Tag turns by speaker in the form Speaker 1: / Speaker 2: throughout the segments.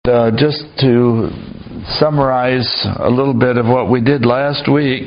Speaker 1: Just to summarize a little bit of what we did last week,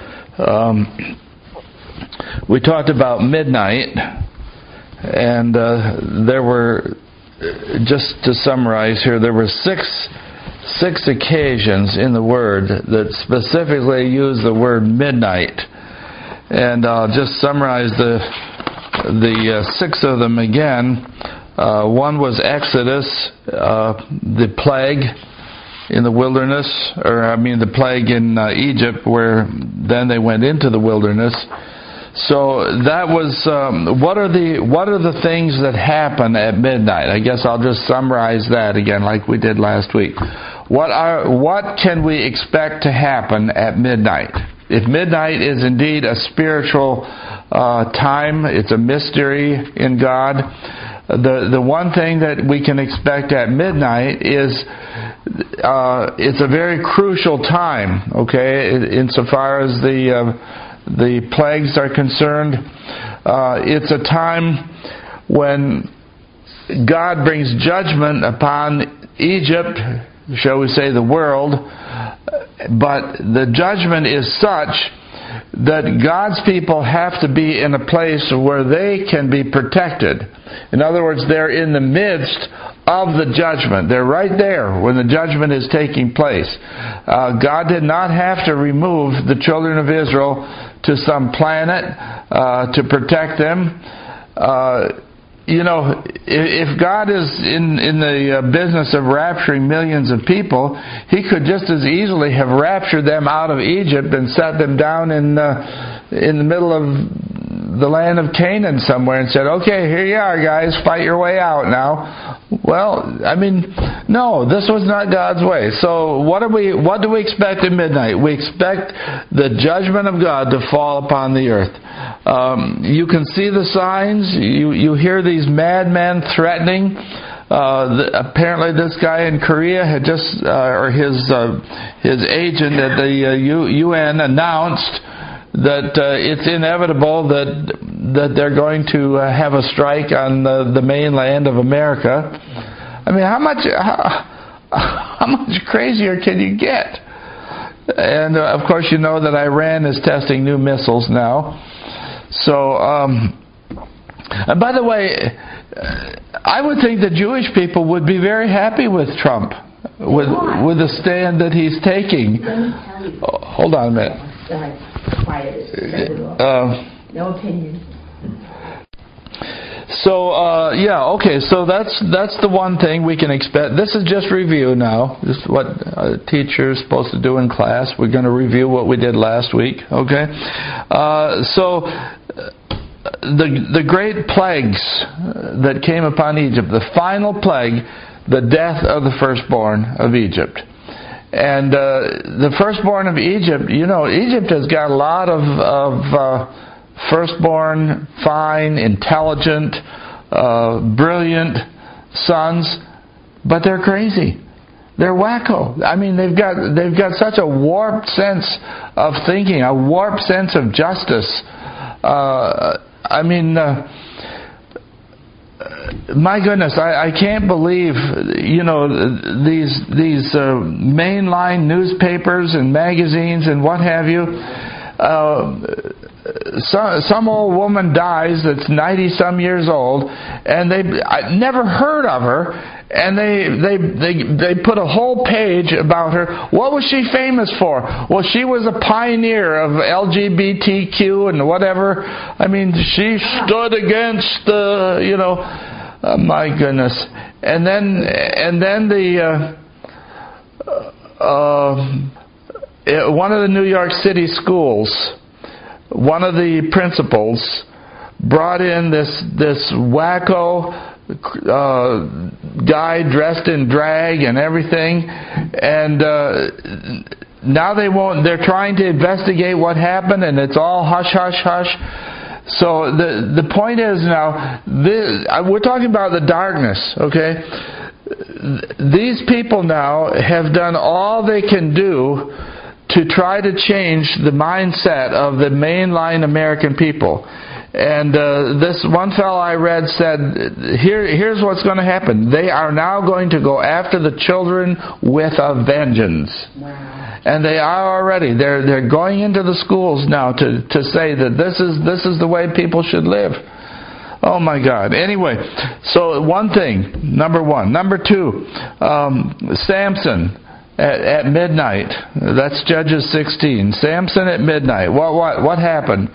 Speaker 1: we talked about midnight, and there were, just to summarize here, there were six occasions in the Word that specifically use the word midnight. And I'll just summarize the six of them again. One was Exodus, the plague in the wilderness, the plague in Egypt, where then they went into the wilderness. So that was what are the things that happen at midnight? I guess I'll just summarize that again, like we did last week. What can we expect to happen at midnight? If midnight is indeed a spiritual time, it's a mystery in God. The one thing that we can expect at midnight is it's a very crucial time, okay, insofar as the plagues are concerned. It's a time when God brings judgment upon Egypt, shall we say the world, but the judgment is such that God's people have to be in a place where they can be protected. In other words, they're in the midst of the judgment. They're right there when the judgment is taking place. God did not have to remove the children of Israel to some planet to protect them. If God is in the business of rapturing millions of people, He could just as easily have raptured them out of Egypt and set them down in the middle of the land of Canaan somewhere and said, "Okay, here you are, guys, fight your way out now." Well, no, this was not God's way. So what do we expect at midnight? We expect the judgment of God to fall upon the earth. You can see the signs. You hear these madmen threatening. Apparently, this guy in Korea had just, or his agent at the UN announced that it's inevitable that they're going to have a strike on the mainland of America. How much crazier can you get? And of course, you know that Iran is testing new missiles now. So, and by the way, I would think the Jewish people would be very happy with Trump, with the stand that he's taking. Hold on a minute.
Speaker 2: No opinion.
Speaker 1: So so that's the one thing we can expect. This is just review now. This is what a teacher is supposed to do in class. We're going to review what we did last week, okay? So the great plagues that came upon Egypt, the final plague, the death of the firstborn of Egypt. And the firstborn of Egypt, Egypt has got a lot of firstborn, fine, intelligent, brilliant sons, but they're crazy. They're wacko. They've got such a warped sense of thinking, a warped sense of justice. My goodness, I can't believe, these mainline newspapers and magazines and what have you. Some old woman dies that's 90-some years old, and I never heard of her, and they put a whole page about her. What was she famous for? Well, she was a pioneer of LGBTQ and whatever. She stood against my goodness. And then one of the New York City schools, one of the principals brought in this wacko guy dressed in drag and everything, and now they're trying to investigate what happened, and it's all hush, hush, hush. So the point is now, we're talking about the darkness, okay? These people now have done all they can do to try to change the mindset of the mainline American people. And this one fellow I read said, here's what's going to happen. They are now going to go after the children with a vengeance.
Speaker 2: Wow.
Speaker 1: And they are already. They're going into the schools now to say that this is the way people should live. Oh my God. Anyway, so one thing, number one. Number two, Samson at midnight. That's Judges 16. Samson at midnight. What happened?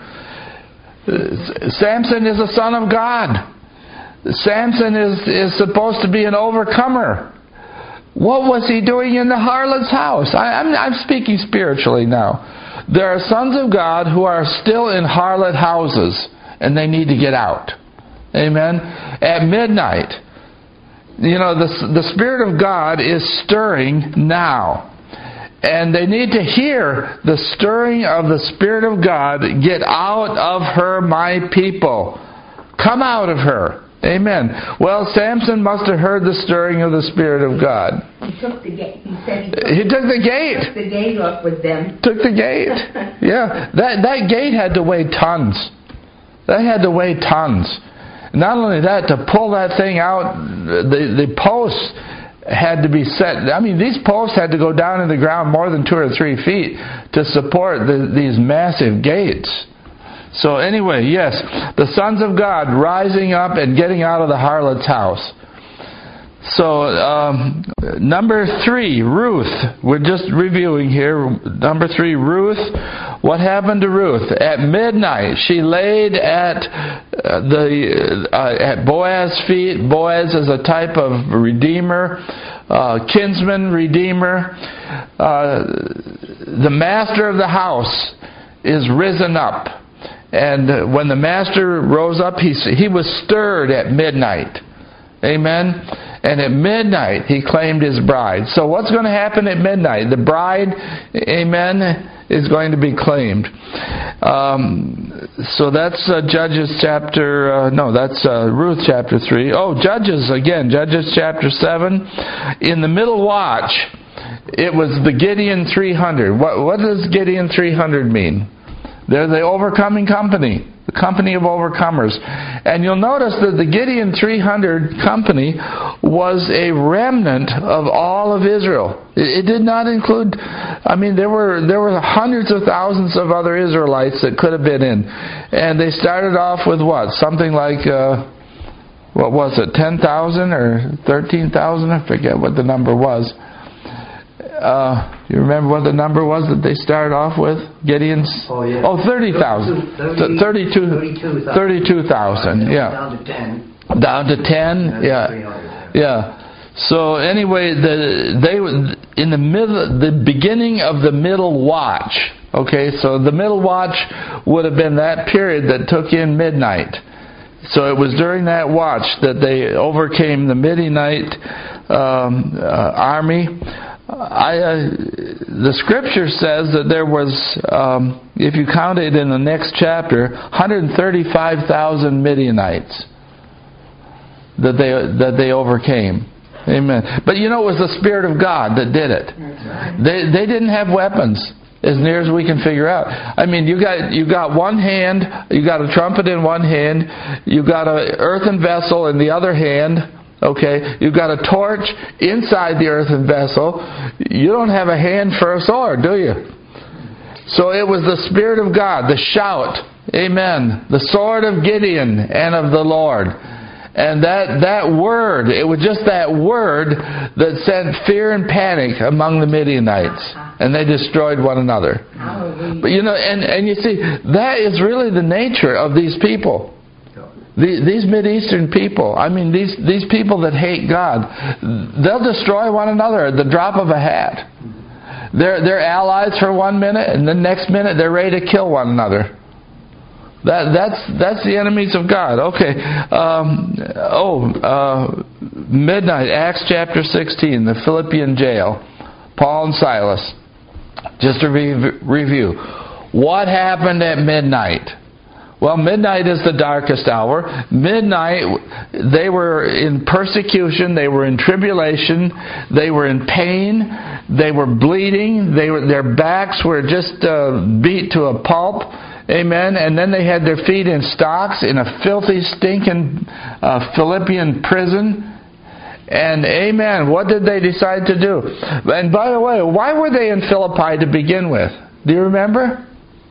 Speaker 1: Samson is a son of God. Samson is supposed to be an overcomer. What was he doing in the harlot's house? I'm speaking spiritually now. There are sons of God who are still in harlot houses, and they need to get out. Amen? At midnight, the Spirit of God is stirring now. And they need to hear the stirring of the Spirit of God. Get out of her, my people. Come out of her. Amen. Well, Samson must have heard the stirring of the Spirit of God.
Speaker 2: He took the gate.
Speaker 1: He took the gate.
Speaker 2: Took the gate off with them.
Speaker 1: Took the gate. Yeah. That gate had to weigh tons. That had to weigh tons. Not only that, to pull that thing out, the posts had to be set. I mean, these posts had to go down in the ground more than 2 or 3 feet to support these massive gates. So anyway, yes, the sons of God rising up and getting out of the harlot's house. So, number 3, Ruth. We're just reviewing here. Number 3, Ruth. What happened to Ruth? At midnight, she laid at Boaz's feet. Boaz is a type of redeemer, kinsman redeemer. The master of the house is risen up. And when the master rose up, he was stirred at midnight. Amen? And at midnight, he claimed his bride. So what's going to happen at midnight? The bride, amen, is going to be claimed. So that's Judges chapter, that's Ruth chapter 3. Oh, Judges again, Judges chapter 7. In the middle watch, it was the Gideon 300. What does Gideon 300 mean? They're the overcoming company. The company of overcomers. And you'll notice that the Gideon 300 company was a remnant of all of Israel. It did not include, there were hundreds of thousands of other Israelites that could have been in. And they started off with what? Something like, 10,000 or 13,000? I forget what the number was. You remember what the number was that they started off with? Gideon's? 30,000. 32,000. Yeah.
Speaker 3: Down to 10.
Speaker 1: Down to 10. Yeah. So anyway, in the beginning of the middle watch. Okay, so the middle watch would have been that period that took in midnight. So it was during that watch that they overcame the Midianite army. The scripture says that there was, if you count it in the next chapter, 135,000 Midianites that they overcame. Amen. But it was the Spirit of God that did it. They didn't have weapons, as near as we can figure out. You got one hand, you got a trumpet in one hand, you got an earthen vessel in the other hand. Okay, you've got a torch inside the earthen vessel. You don't have a hand for a sword, do you? So it was the Spirit of God, the shout, amen, the sword of Gideon and of the Lord. And that word, it was just that word that sent fear and panic among the Midianites. And they destroyed one another. But and you see, that is really the nature of these people. These Mideastern people, these people that hate God, they'll destroy one another at the drop of a hat. They're allies for 1 minute, and the next minute they're ready to kill one another. That's the enemies of God. Okay. Midnight, Acts chapter 16, the Philippian jail. Paul and Silas. Just to review. What happened at midnight? Well, midnight is the darkest hour. Midnight, they were in persecution, they were in tribulation, they were in pain, they were bleeding, their backs were just beat to a pulp, Amen. And then they had their feet in stocks in a filthy, stinking Philippian prison. And amen, what did they decide to do? And by the way, why were they in Philippi to begin with? Do you remember?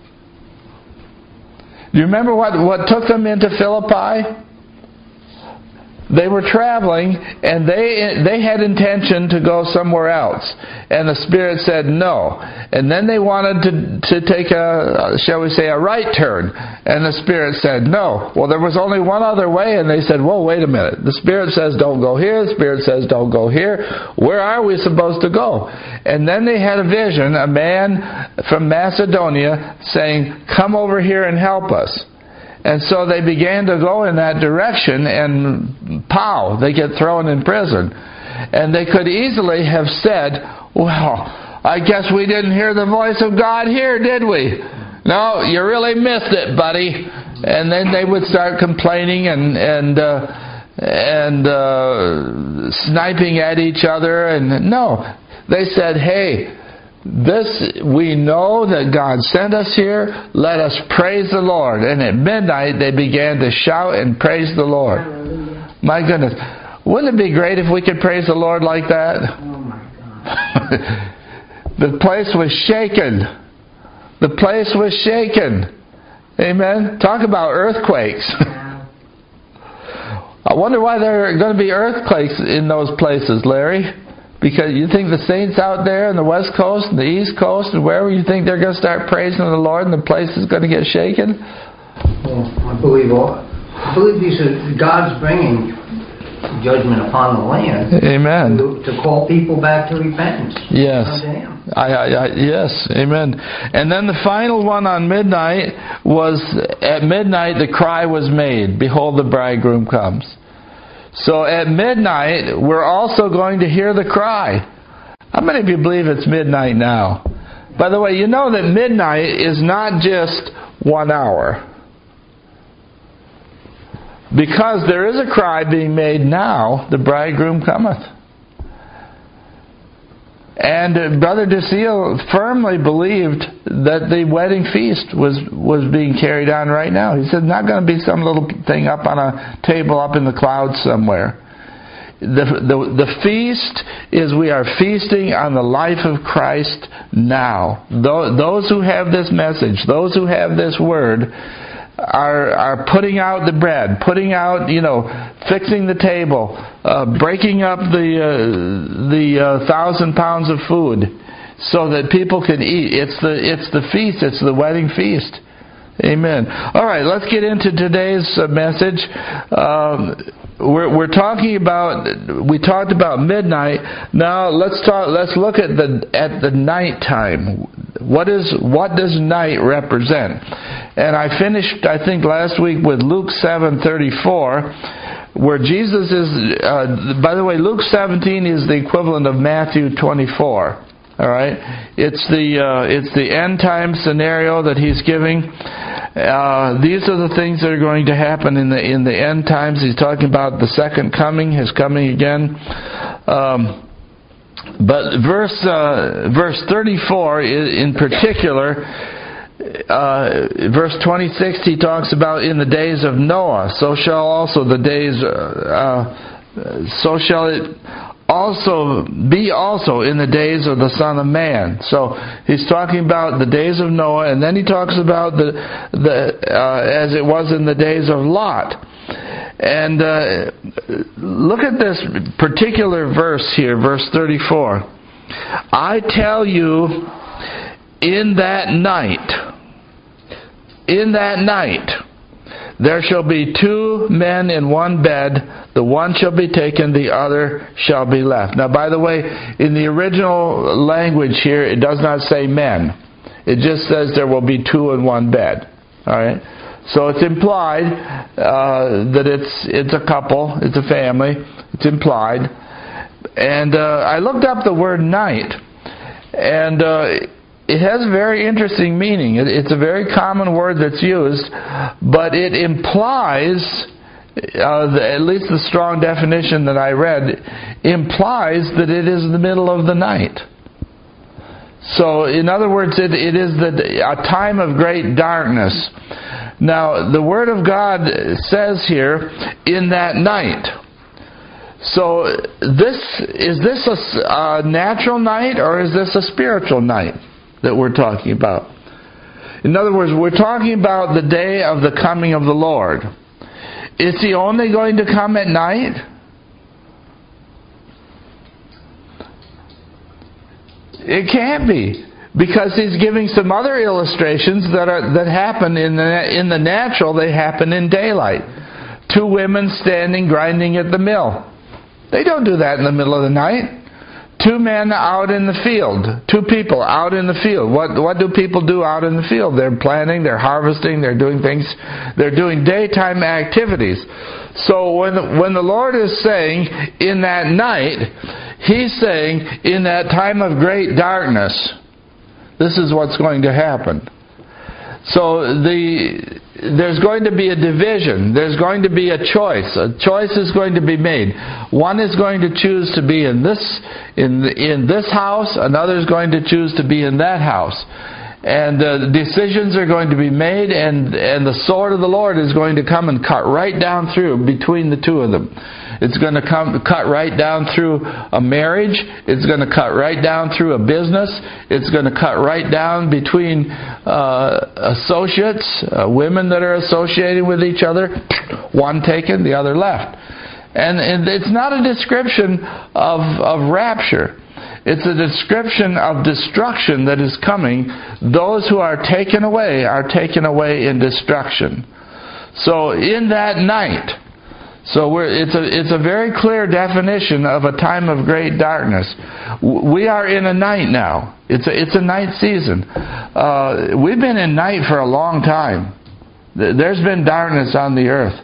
Speaker 1: Do you remember what took them into Philippi? They were traveling, and they had intention to go somewhere else. And the Spirit said no. And then they wanted to take a, shall we say, a right turn. And the Spirit said no. Well, there was only one other way, and they said, whoa, wait a minute. The Spirit says don't go here. The Spirit says don't go here. Where are we supposed to go? And then they had a vision, a man from Macedonia saying, come over here and help us. And so they began to go in that direction, and pow, they get thrown in prison. And they could easily have said, well, I guess we didn't hear the voice of God here, did we? No, you really missed it, buddy. And then they would start complaining and sniping at each other. And no, they said, hey, we know that God sent us here. Let us praise the Lord. And at midnight they began to shout and praise the Lord.
Speaker 2: Hallelujah.
Speaker 1: My goodness. Wouldn't it be great if we could praise the Lord like that?
Speaker 2: Oh my God.
Speaker 1: The place was shaken. The place was shaken. Amen. Talk about earthquakes.
Speaker 2: Wow.
Speaker 1: I wonder why there are going to be earthquakes in those places, Larry. Because you think the saints out there in the West Coast and the East Coast and wherever, you think they're going to start praising the Lord and the place is going to get shaken?
Speaker 3: Well, I believe these are God's bringing judgment upon the land.
Speaker 1: Amen.
Speaker 3: To call people back to repentance.
Speaker 1: Yes.
Speaker 3: Unto Him.
Speaker 1: Yes. Amen. And then the final one on midnight was, at midnight the cry was made, behold the bridegroom comes. So at midnight, we're also going to hear the cry. How many of you believe it's midnight now? By the way, you know that midnight is not just 1 hour. Because there is a cry being made now, the bridegroom cometh. And Brother DeSeal firmly believed that the wedding feast was being carried on right now. He said, not going to be some little thing up on a table up in the clouds somewhere. The feast is we are feasting on the life of Christ now. Those who have this message, those who have this word, are putting out the bread, putting out, fixing the table, breaking up the 1,000 pounds of food, so that people can eat. It's the feast. It's the wedding feast. Amen. All right, let's get into today's message. We talked about midnight. Now let's look at the night time. What does night represent? And I finished, I think, last week with Luke 7:34, where Jesus is. By the way, Luke 17 is the equivalent of Matthew 24. All right, it's the end time scenario that he's giving. These are the things that are going to happen in the end times. He's talking about the second coming, his coming again. But verse 34 in particular, verse 26, he talks about in the days of Noah, so shall also the days, so shall it also be also in the days of the Son of Man. So he's talking about the days of Noah, and then he talks about as it was in the days of Lot. And look at this particular verse here, verse 34. I tell you, in that night, there shall be two men in one bed, the one shall be taken, the other shall be left. Now, by the way, in the original language here, it does not say men. It just says there will be two in one bed. All right? So it's implied that it's a couple, it's a family. It's implied. And I looked up the word night, and it has a very interesting meaning. It's a very common word that's used, but it implies, at least the strong definition that I read, implies that it is the middle of the night. So, in other words, it is a time of great darkness. Now, the Word of God says here, in that night. So, is this a natural night, or is this a spiritual night that we're talking about? In other words, we're talking about the day of the coming of the Lord. Is He only going to come at night? It can't be, because He's giving some other illustrations that happen in the natural. They happen in daylight. 2 women standing grinding at the mill. They don't do that in the middle of the night. 2 men out in the field. 2 people out in the field. What do people do out in the field? They're planting, they're harvesting, they're doing things. They're doing daytime activities. So when the Lord is saying in that night, He's saying in that time of great darkness, this is what's going to happen. So there's going to be a division. There's going to be a choice. A choice is going to be made. One is going to choose to be in this house. Another is going to choose to be in that house. And decisions are going to be made, and the sword of the Lord is going to come and cut right down through between the 2 of them. It's going to cut right down through a marriage. It's going to cut right down through a business. It's going to cut right down between associates, women that are associating with each other. One taken, the other left. And it's not a description of rapture. It's a description of destruction that is coming. Those who are taken away in destruction. So in that night, it's a very clear definition of a time of great darkness. We are in a night now. It's a night season. We've been in night for a long time. There's been darkness on the earth.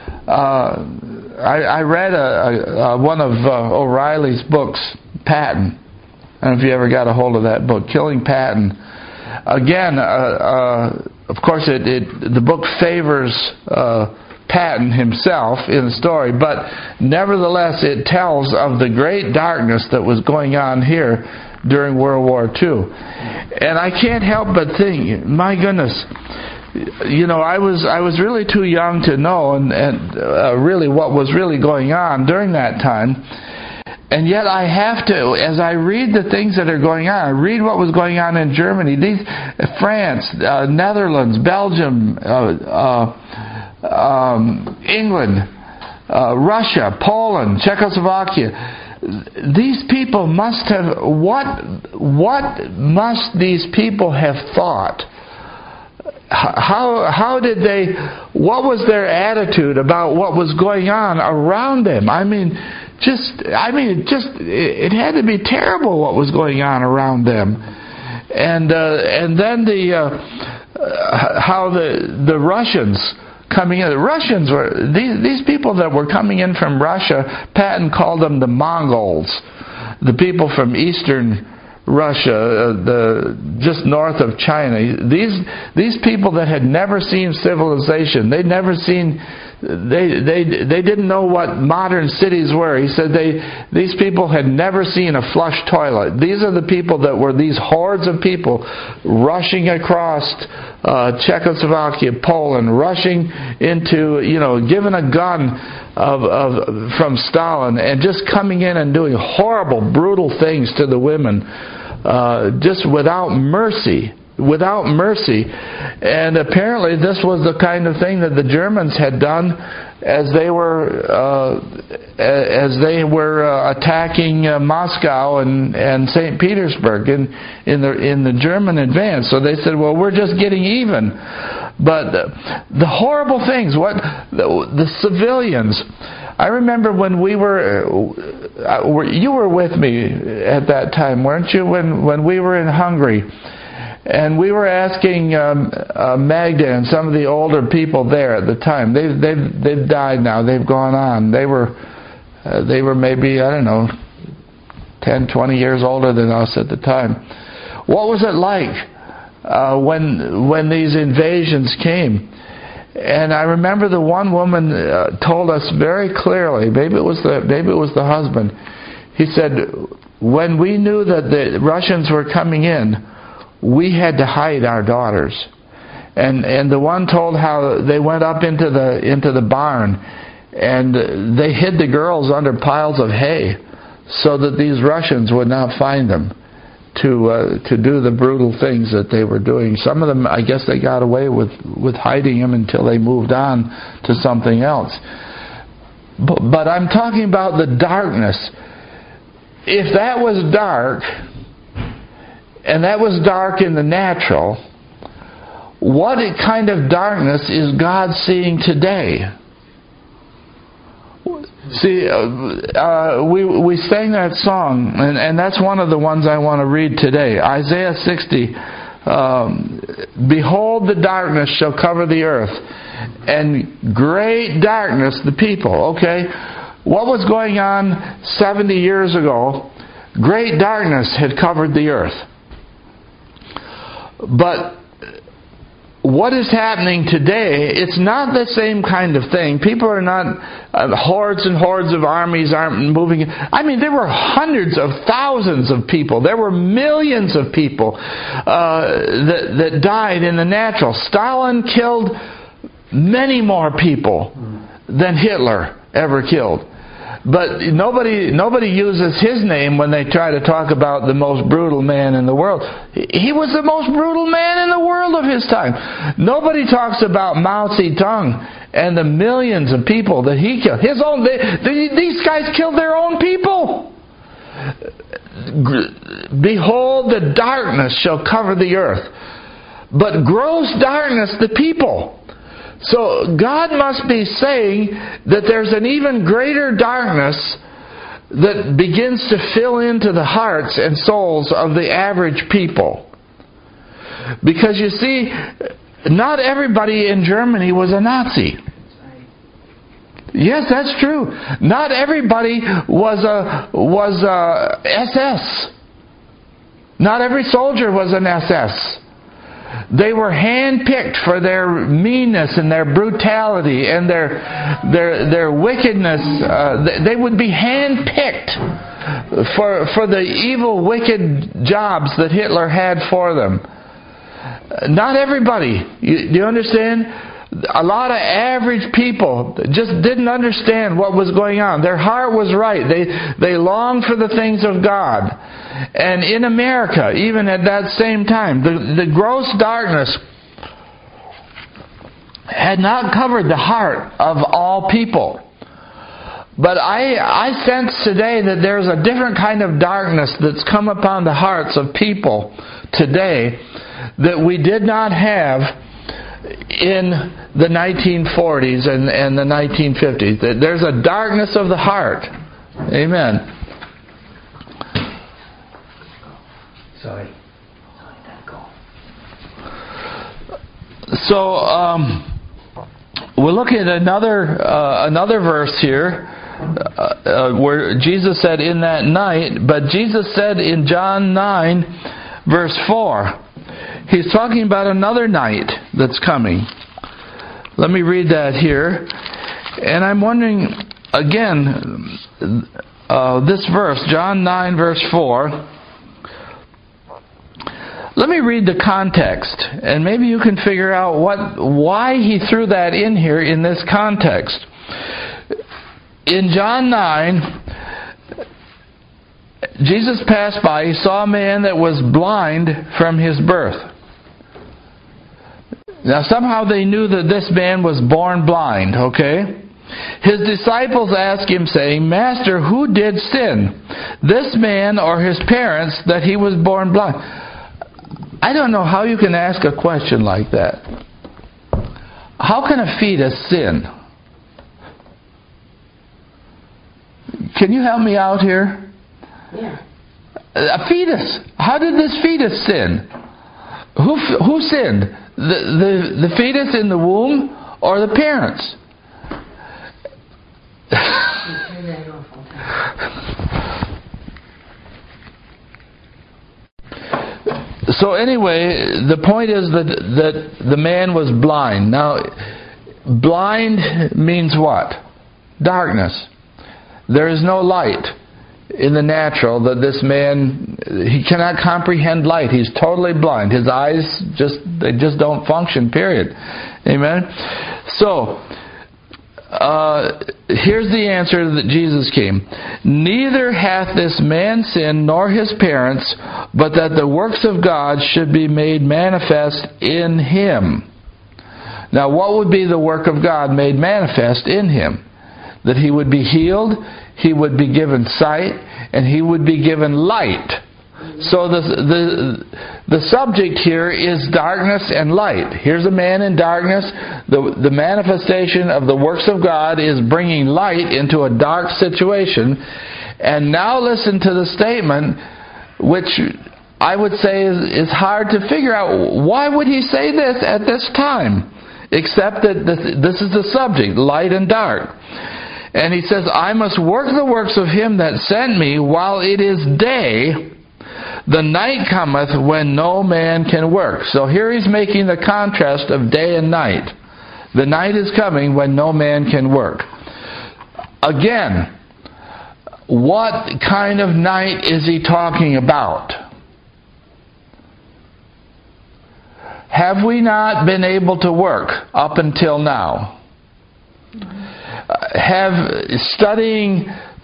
Speaker 1: I read one of O'Reilly's books, Patton. I don't know if you ever got a hold of that book, Killing Patton. Again, of course, the book favors Patton himself in the story, but nevertheless it tells of the great darkness that was going on here during World War II. And I can't help but think, my goodness, I was really too young to know and really what was really going on during that time. And yet I have to, as I read the things that are going on, I read what was going on in Germany, France, Netherlands, Belgium, England, Russia, Poland, Czechoslovakia. These people must have, what must these people have thought? How did they, what was their attitude about what was going on around them? It had to be terrible what was going on around them. And then how the Russians coming in. The Russians were, these people that were coming in from Russia, Patton called them the Mongols, the people from eastern Russia, just north of China. These people that had never seen civilization, they'd never seen, they didn't know what modern cities were. He said these people had never seen a flush toilet. These are the people that were these hordes of people rushing across Czechoslovakia, Poland, rushing into, given a gun from Stalin and just coming in and doing horrible, brutal things to the women, just without mercy. And apparently this was the kind of thing that the Germans had done as they were attacking Moscow and St. Petersburg in the German advance. So they said, well, we're just getting even. But the horrible things, the civilians. I remember when we you were with me at that time, weren't you? When we were in Hungary. And we were asking Magda and some of the older people there at the time. They've died now. They've gone on. They were maybe, 10, 20 years older than us at the time. What was it like when these invasions came? And I remember the one woman told us very clearly. Maybe it was the husband. He said, when we knew that the Russians were coming in, we had to hide our daughters. And the one told how they went up into the barn, and they hid the girls under piles of hay so that these Russians would not find them to do the brutal things that they were doing. Some of them, I guess, they got away with hiding them until they moved on to something else. But I'm talking about the darkness. If that was dark, and that was dark in the natural, what kind of darkness is God seeing today? See, we sang that song, and that's one of the ones I want to read today. Isaiah 60, behold, the darkness shall cover the earth, and great darkness the people. Okay, what was going on 70 years ago? Great darkness had covered the earth. But what is happening today, it's not the same kind of thing. People are not, hordes and hordes of armies aren't moving. I mean, there were hundreds of thousands of people. There were millions of people that died in the natural. Stalin killed many more people than Hitler ever killed. But nobody uses his name when they try to talk about the most brutal man in the world. He was the most brutal man in the world of his time. Nobody talks about Mao Zedong and the millions of people that he killed. These guys killed their own people. Behold, the darkness shall cover the earth, but gross darkness the people. So God must be saying that there's an even greater darkness that begins to fill into the hearts and souls of the average people. Because you see, not everybody in Germany was a Nazi. Yes, that's true. Not everybody was a SS. Not every soldier was an SS. They were handpicked for their meanness and their brutality and their wickedness. They would be handpicked for the evil, wicked jobs that Hitler had for them. Not everybody. Do you understand? A lot of average people just didn't understand what was going on. Their heart was right. They longed for the things of God. And in America, even at that same time, the gross darkness had not covered the heart of all people. But I sense today that there's a different kind of darkness that's come upon the hearts of people today that we did not have in the 1940s and the 1950s. There's a darkness of the heart. Amen.
Speaker 3: Sorry.
Speaker 1: So we're looking at another verse here where Jesus said, "In that night," but Jesus said in John 9, verse 4. He's talking about another night that's coming. Let me read that here. And I'm wondering, again, this verse, John 9, verse 4. Let me read the context, and maybe you can figure out why he threw that in here in this context. In John 9, Jesus passed by. He saw a man that was blind from his birth. Now, somehow they knew that this man was born blind, okay? His disciples asked him, saying, "Master, who did sin, this man or his parents, that he was born blind?" I don't know how you can ask a question like that. How can a fetus sin? Can you help me out here?
Speaker 2: Yeah.
Speaker 1: A fetus. How did this fetus sin? Who sinned? The fetus in the womb or the parents? So anyway, the point is that the man was blind. Now, blind means what? Darkness. There is no light. in the natural that this man, he cannot comprehend light. He's totally blind. His eyes they just don't function, period. Amen? So, here's the answer that Jesus came. Neither hath this man sinned nor his parents, but that the works of God should be made manifest in him. Now, what would be the work of God made manifest in him? That he would be healed, he would be given sight, and he would be given light. So the subject here is darkness and light. Here's a man in darkness. The manifestation of the works of God is bringing light into a dark situation. And now listen to the statement, which I would say is hard to figure out. Why would he say this at this time? Except that this is the subject, light and dark. And he says, I must work the works of him that sent me while it is day. The night cometh when no man can work. So here he's making the contrast of day and night. The night is coming when no man can work. Again, what kind of night is he talking about? Have we not been able to work up until now? Studying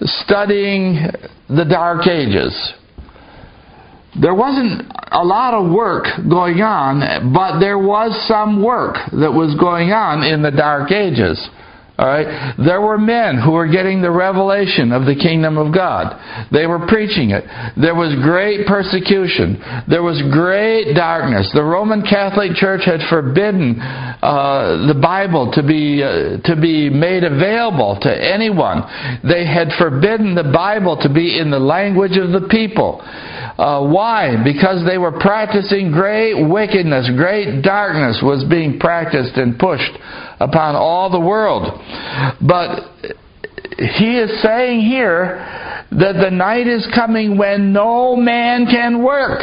Speaker 1: the Dark Ages. There wasn't a lot of work going on, but there was some work that was going on in the Dark Ages. All right? There were men who were getting the revelation of the kingdom of God. They were preaching it. There was great persecution. There was great darkness. The Roman Catholic Church had forbidden the Bible to be made available to anyone. They had forbidden the Bible to be in the language of the people. Why? Because they were practicing great wickedness, great darkness was being practiced and pushed upon all the world. But he is saying here that the night is coming when no man can work.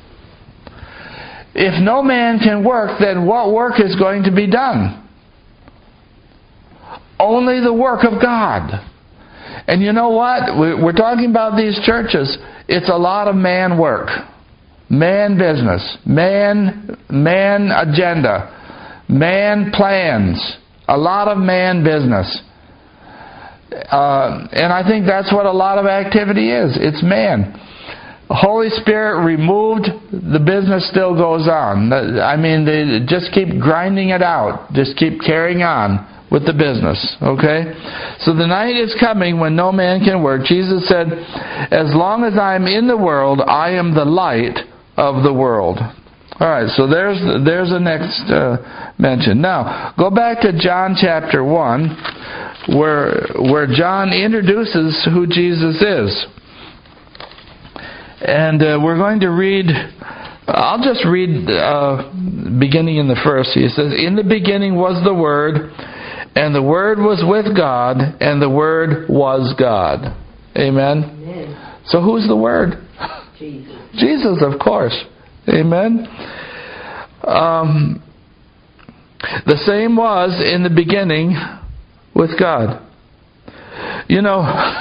Speaker 1: If no man can work, then what work is going to be done? Only the work of God. And you know what? We're talking about these churches. It's a lot of man work, man business, man agenda, man plans, a lot of man business. And I think that's what a lot of activity is. It's man. Holy Spirit removed, the business still goes on. I mean, they just keep grinding it out. Just keep carrying on with the business. Okay? So the night is coming when no man can work. Jesus said, as long as I am in the world, I am the light of the world. Alright, so there's the next mention. Now, go back to John chapter 1, where John introduces who Jesus is. And we're going to read, I'll just read beginning in the first. He says, in the beginning was the Word, and the Word was with God, and the Word was God. Amen?
Speaker 2: Amen.
Speaker 1: So who's the Word?
Speaker 2: Jesus.
Speaker 1: Jesus, of course. Amen? The same was in the beginning with God. You know,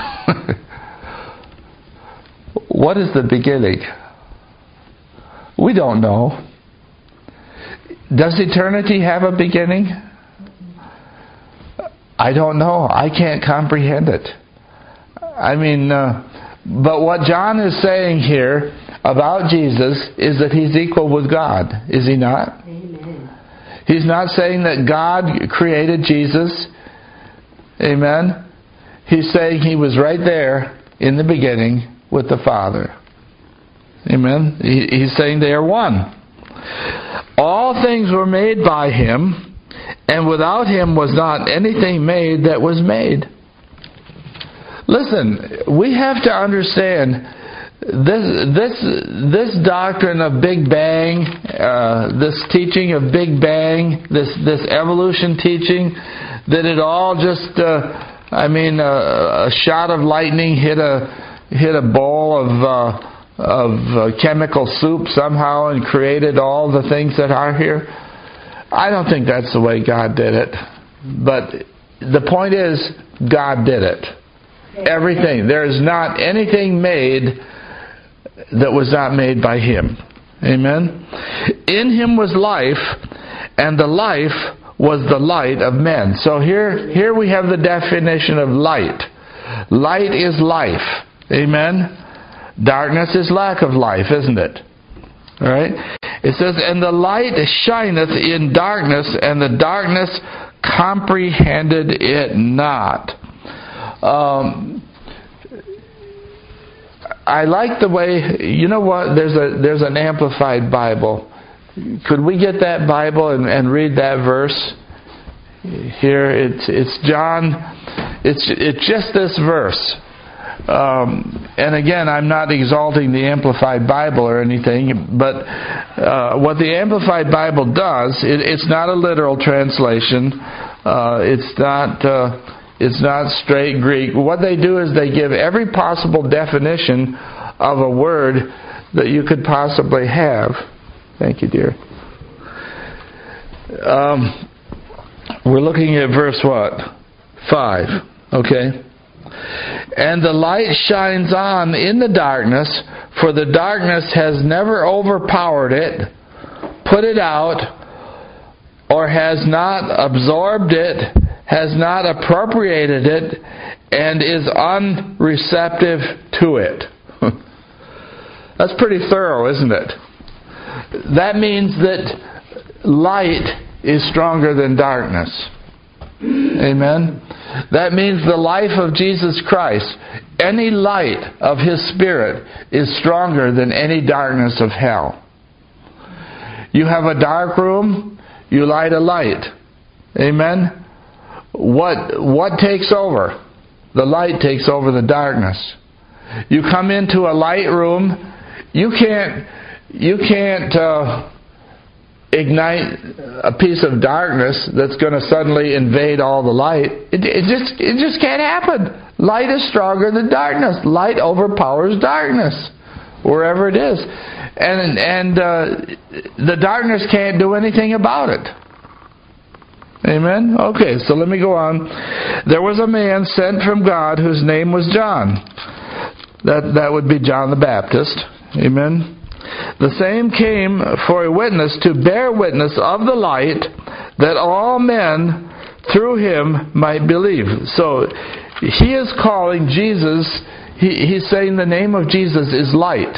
Speaker 1: what is the beginning? We don't know. Does eternity have a beginning? I don't know. I can't comprehend it. I mean, but what John is saying here about Jesus is that He's equal with God. Is He not?
Speaker 2: Amen.
Speaker 1: He's not saying that God created Jesus. Amen. He's saying He was right there in the beginning with the Father. Amen. He's saying they are one. All things were made by Him, and without Him was not anything made that was made. Listen, we have to understand this doctrine of Big Bang, this teaching of Big Bang, this evolution teaching, that it all just, a shot of lightning hit a bowl of chemical soup somehow and created all the things that are here. I don't think that's the way God did it. But the point is, God did it. Everything. There is not anything made that was not made by Him. Amen? In Him was life, and the life was the light of men. So here we have the definition of light. Light is life. Amen? Darkness is lack of life, isn't it? All right? It says, and the light shineth in darkness, and the darkness comprehended it not. I like the way, you know what, there's an Amplified Bible. Could we get that Bible and read that verse? Here, it's John, it's just this verse. And again, I'm not exalting the Amplified Bible or anything, but what the Amplified Bible does, it's not a literal translation. It's not straight Greek. What they do is they give every possible definition of a word that you could possibly have. Thank you, dear. We're looking at verse what? 5. Okay? And the light shines on in the darkness, for the darkness has never overpowered it, put it out, or has not absorbed it, has not appropriated it, and is unreceptive to it. That's pretty thorough, isn't it? That means that light is stronger than darkness. Amen? That means the life of Jesus Christ, any light of His Spirit, is stronger than any darkness of hell. You have a dark room, you light a light. Amen? What takes over? The light takes over the darkness. You come into a light room, you can't ignite a piece of darkness that's going to suddenly invade all the light. It just can't happen. Light is stronger than darkness. Light overpowers darkness wherever it is, and the darkness can't do anything about it. Amen? Okay, so let me go on. There was a man sent from God whose name was John. That would be John the Baptist. Amen? The same came for a witness to bear witness of the light, that all men through him might believe. So he is calling Jesus, he's saying the name of Jesus is light.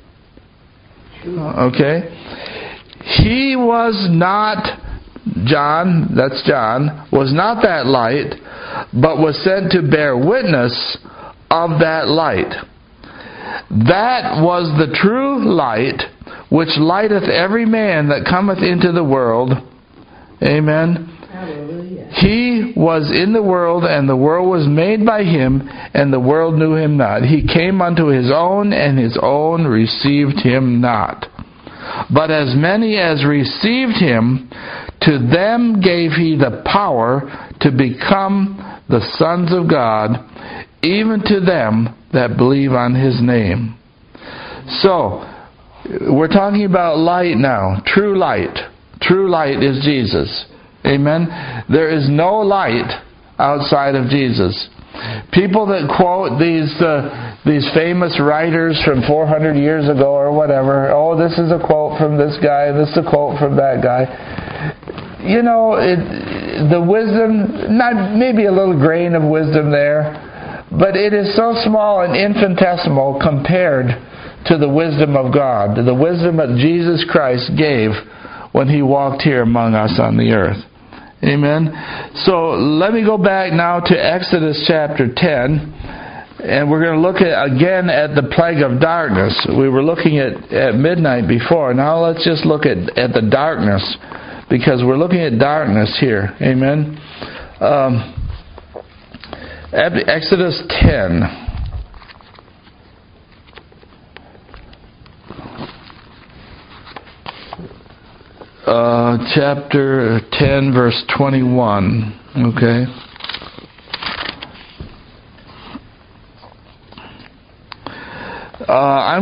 Speaker 1: Okay? He was not, John, that's John, was not that light, but was sent to bear witness of that light. That was the true light, which lighteth every man that cometh into the world. Amen.
Speaker 2: Hallelujah.
Speaker 1: He was in the world, and the world was made by Him, and the world knew Him not. He came unto His own, and His own received Him not. But as many as received Him, to them gave He the power to become the sons of God, even to them that believe on His name. So, we're talking about light now. True light. True light is Jesus. Amen? There is no light outside of Jesus. People that quote these famous writers from 400 years ago or whatever, oh, this is a quote from this guy, this is a quote from that guy. You know, the wisdom, not maybe a little grain of wisdom there, but it is so small and infinitesimal compared to the wisdom of God, the wisdom that Jesus Christ gave when He walked here among us on the earth. Amen? So let me go back now to Exodus chapter 10, and we're going to look again at the plague of darkness. We were looking at midnight before. Now let's just look at the darkness, because we're looking at darkness here. Amen? Exodus 10. Chapter 10, verse 21. Okay. I'm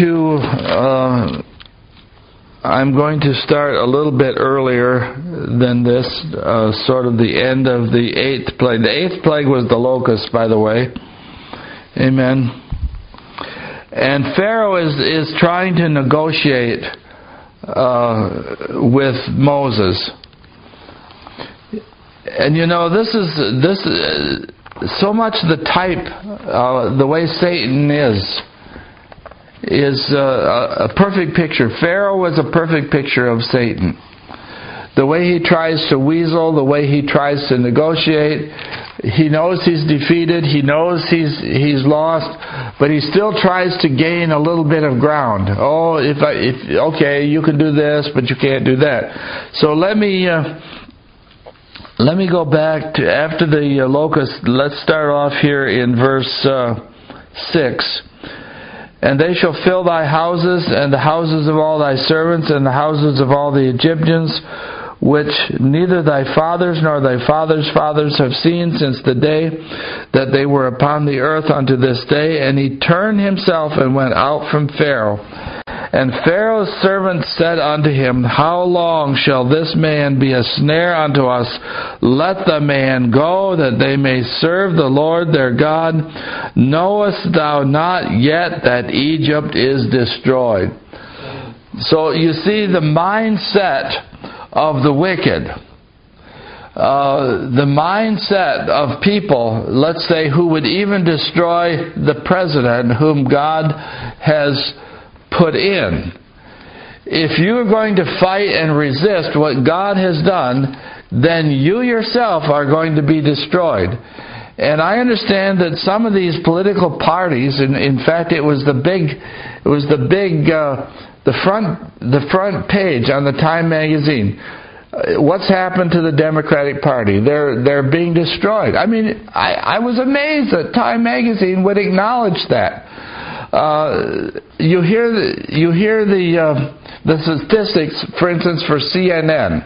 Speaker 1: going to start a little bit earlier than this, sort of the end of the 8th plague. The 8th plague was the locust, by the way. Amen. And Pharaoh is trying to negotiate with Moses. And this is so much the type, the way Satan is a perfect picture. Pharaoh was a perfect picture of Satan. The way he tries to weasel, the way he tries to negotiate, he knows he's defeated, he knows he's lost, but he still tries to gain a little bit of ground. Oh, okay, you can do this, but you can't do that. So let me go back to after the locust. Let's start off here in verse 6. And they shall fill thy houses, and the houses of all thy servants, and the houses of all the Egyptians, which neither thy fathers nor thy fathers' fathers have seen since the day that they were upon the earth unto this day. And he turned himself and went out from Pharaoh. And Pharaoh's servants said unto him, How long shall this man be a snare unto us? Let the man go, that they may serve the Lord their God. Knowest thou not yet that Egypt is destroyed? So you see the mindset of the wicked. The mindset of people, let's say, who would even destroy the president whom God has put in. If you're going to fight and resist what God has done, then you yourself are going to be destroyed. And I understand that some of these political parties, and in fact it was the front page on the Time magazine. What's happened to the Democratic Party? They're being destroyed. I mean, I was amazed that Time magazine would acknowledge that. You hear the statistics, for instance, for CNN.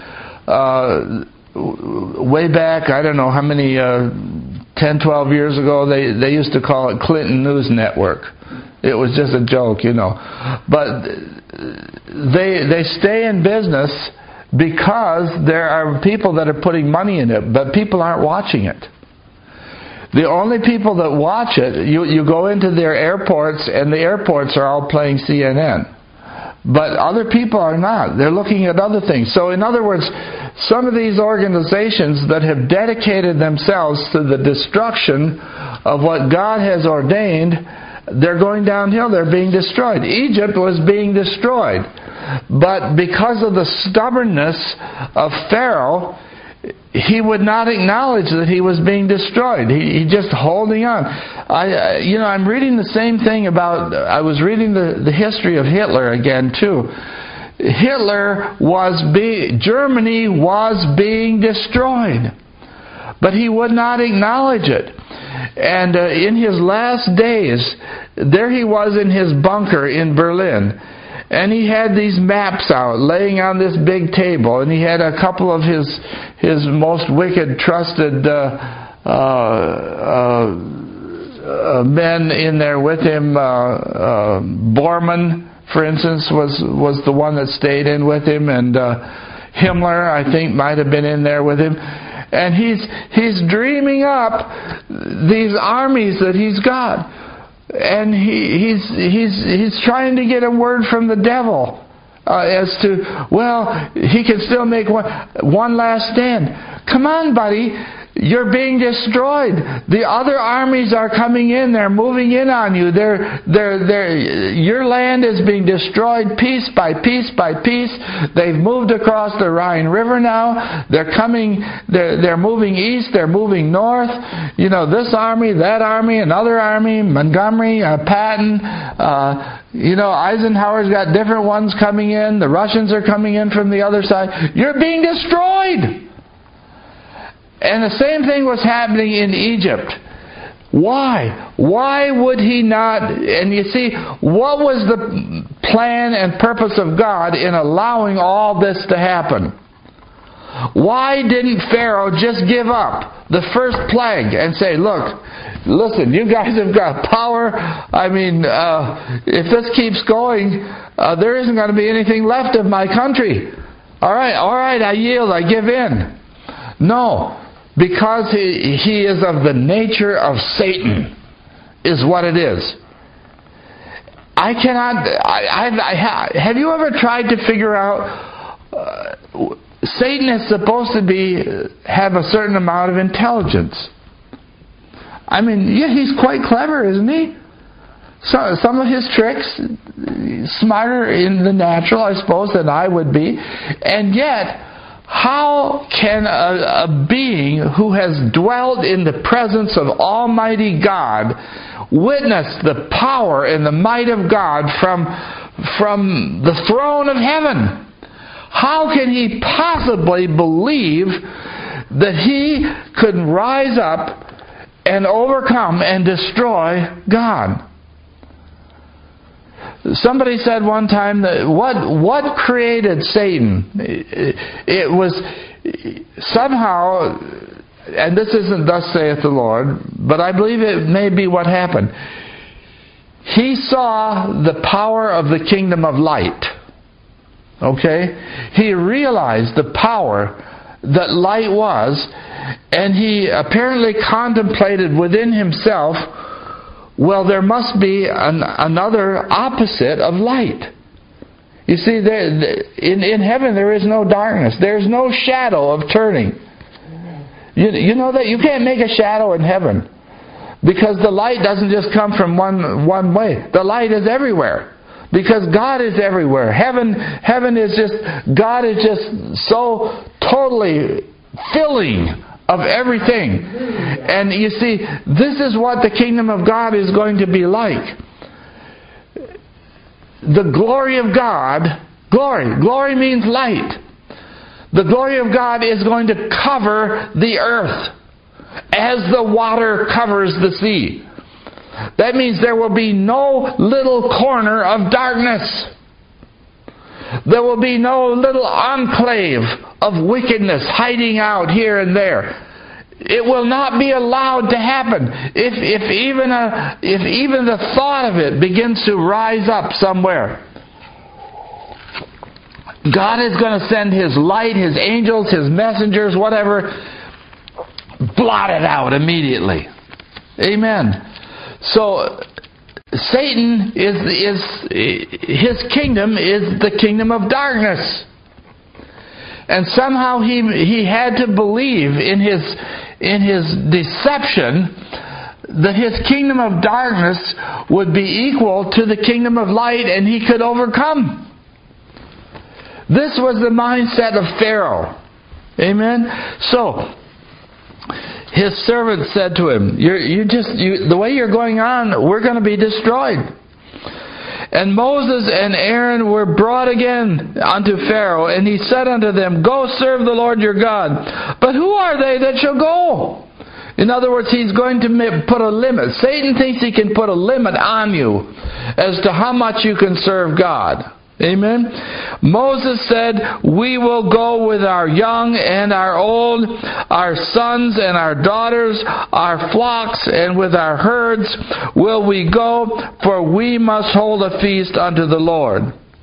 Speaker 1: Way back, I don't know how many, 10, 12 years ago, they used to call it Clinton News Network. It was just a joke, But they stay in business because there are people that are putting money in it, but people aren't watching it. The only people that watch it, you go into their airports, and the airports are all playing CNN. But other people are not. They're looking at other things. So in other words, some of these organizations that have dedicated themselves to the destruction of what God has ordained, they're going downhill. They're being destroyed. Egypt was being destroyed. But because of the stubbornness of Pharaoh, he would not acknowledge that he was being destroyed. He just holding on. I'm reading the same thing about. I was reading the history of Hitler again too. Germany was being destroyed, but he would not acknowledge it. And in his last days, there he was in his bunker in Berlin. And he had these maps out, laying on this big table, and he had a couple of his most wicked, trusted men in there with him. Bormann, for instance, was the one that stayed in with him, and Himmler, I think, might have been in there with him. And he's dreaming up these armies that he's got. And he's trying to get a word from the devil as to, well, he can still make one last stand. Come on, buddy. You're being destroyed. The other armies are coming in. They're moving in on you. Your land is being destroyed piece by piece by piece. They've moved across the Rhine River now. They're coming. They're moving east. They're moving north. This army, that army, another army. Montgomery, Patton. Eisenhower's got different ones coming in. The Russians are coming in from the other side. You're being destroyed. And the same thing was happening in Egypt. Why? Why would he not? And you see, what was the plan and purpose of God in allowing all this to happen? Why didn't Pharaoh just give up the first plague and say, look, listen, you guys have got power. I mean, if this keeps going, there isn't going to be anything left of my country. All right, I yield, I give in. No. Because he is of the nature of Satan. is what it is. I cannot... have you ever tried to figure out... Satan is supposed to have a certain amount of intelligence. I mean, yeah, he's quite clever, isn't he? So, some of his tricks, smarter in the natural, I suppose, than I would be. And yet, how can a being who has dwelt in the presence of Almighty God witness the power and the might of God from the throne of heaven? How can he possibly believe that he could rise up and overcome and destroy God? Somebody said one time that what created Satan? It was somehow, and this isn't thus saith the Lord, but I believe it may be what happened. He saw the power of the kingdom of light. Okay? He realized the power that light was, and he apparently contemplated within himself, well, there must be another opposite of light. You see, in heaven there is no darkness. There's no shadow of turning. You know that you can't make a shadow in heaven, because the light doesn't just come from one way. The light is everywhere, because God is everywhere. Heaven is just, God is just so totally filling of everything. And you see, this is what the kingdom of God is going to be like. The glory of God, glory means light. The glory of God is going to cover the earth as the water covers the sea. That means there will be no little corner of darkness. There will be no little enclave of wickedness hiding out here and there. It will not be allowed to happen. If even the thought of it begins to rise up somewhere, God is going to send His light, His angels, His messengers, whatever, blot it out immediately. Amen. So Satan his kingdom is the kingdom of darkness. And somehow he had to believe in his deception that his kingdom of darkness would be equal to the kingdom of light, and he could overcome. This was the mindset of Pharaoh. Amen. So his servant said to him, the way you're going on, we're going to be destroyed. And Moses and Aaron were brought again unto Pharaoh, and he said unto them, Go serve the Lord your God. But who are they that shall go? In other words, he's going to put a limit. Satan thinks he can put a limit on you as to how much you can serve God. Amen. Moses said, We will go with our young and our old, our sons and our daughters, our flocks, and with our herds will we go, for we must hold a feast unto the Lord.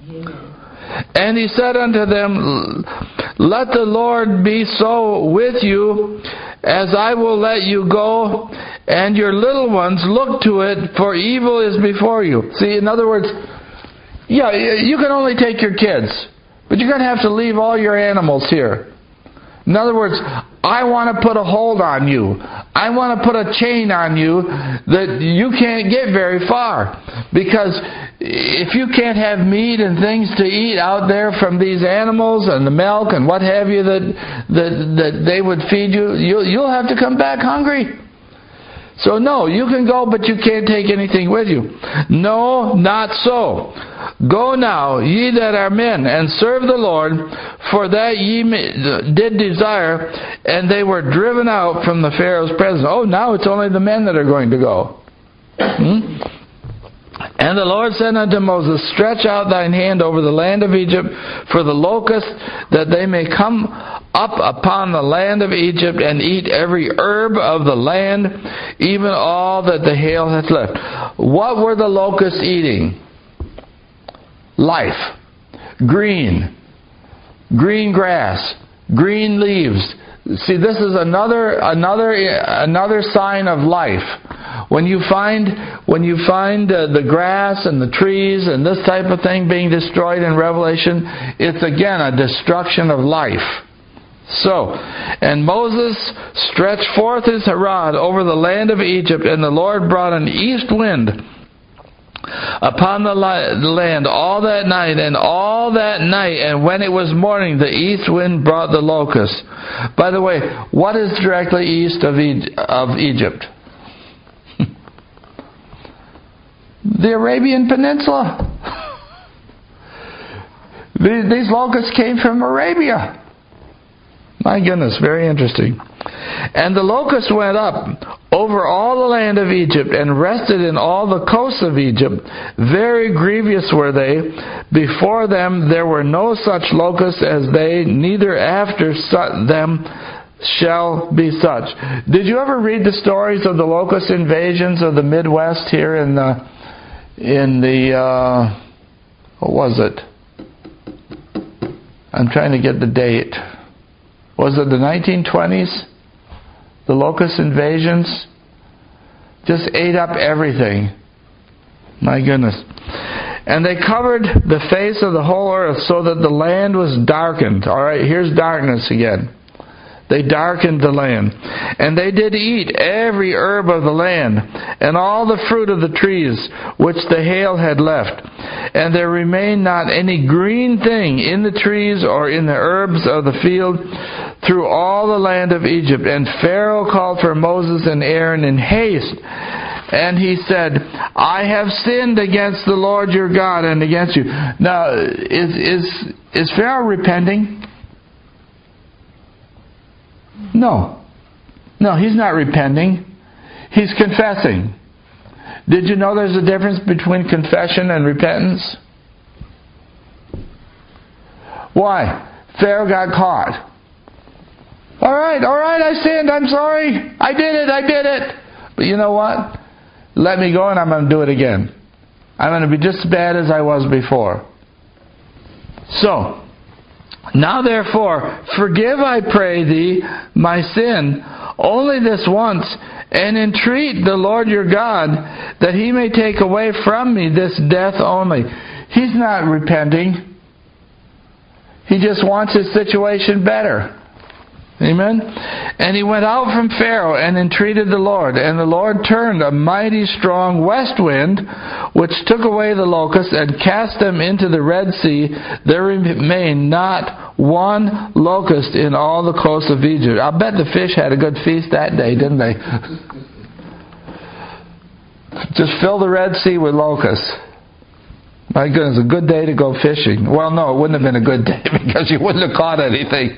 Speaker 1: And he said unto them, Let the Lord be so with you, as I will let you go, and your little ones look to it, for evil is before you. See, in other words, yeah, you can only take your kids, but you're going to have to leave all your animals here. In other words, I want to put a hold on you. I want to put a chain on you that you can't get very far. Because if you can't have meat and things to eat out there from these animals and the milk and what have you that they would feed you, you'll have to come back hungry. So no, you can go, but you can't take anything with you. No, not so. Go now, ye that are men, and serve the Lord, for that ye did desire, and they were driven out from the Pharaoh's presence. Oh, now it's only the men that are going to go. And the Lord said unto Moses, Stretch out thine hand over the land of Egypt for the locusts, that they may come up upon the land of Egypt and eat every herb of the land, even all that the hail hath left. What were the locusts eating? Life. Green grass, green leaves. See, this is another sign of life. When you find the grass and the trees and this type of thing being destroyed in Revelation, it's again a destruction of life. So, and Moses stretched forth his rod over the land of Egypt, and the Lord brought an east wind upon the land all that night, and when it was morning, the east wind brought the locusts. By the way, what is directly east of Egypt? The Arabian Peninsula. These locusts came from Arabia. My goodness, very interesting. And the locusts went up over all the land of Egypt and rested in all the coasts of Egypt. Very grievous were they. Before them there were no such locusts as they, neither after them shall be such. Did you ever read the stories of the locust invasions of the Midwest here in the what was it? I'm trying to get the date. Was it the 1920s? The locust invasions just ate up everything. My goodness. And they covered the face of the whole earth so that the land was darkened. All right, here's darkness again. They darkened the land. And they did eat every herb of the land, and all the fruit of the trees which the hail had left. And there remained not any green thing in the trees or in the herbs of the field through all the land of Egypt. And Pharaoh called for Moses and Aaron in haste. And he said, I have sinned against the Lord your God and against you. Now, is Pharaoh repenting? No, he's not repenting. He's confessing. Did you know there's a difference between confession and repentance? Why? Pharaoh got caught. All right, I sinned, I'm sorry. I did it. But you know what? Let me go and I'm going to do it again. I'm going to be just as bad as I was before. So, now therefore, forgive, I pray thee, my sin, only this once, and entreat the Lord your God, that he may take away from me this death only. He's not repenting. He just wants his situation better. Amen? And he went out from Pharaoh and entreated the Lord. And the Lord turned a mighty strong west wind, which took away the locusts and cast them into the Red Sea. There remained not one locust in all the coasts of Egypt. I'll bet the fish had a good feast that day, didn't they? Just fill the Red Sea with locusts. My goodness, a good day to go fishing. Well, no, it wouldn't have been a good day because you wouldn't have caught anything.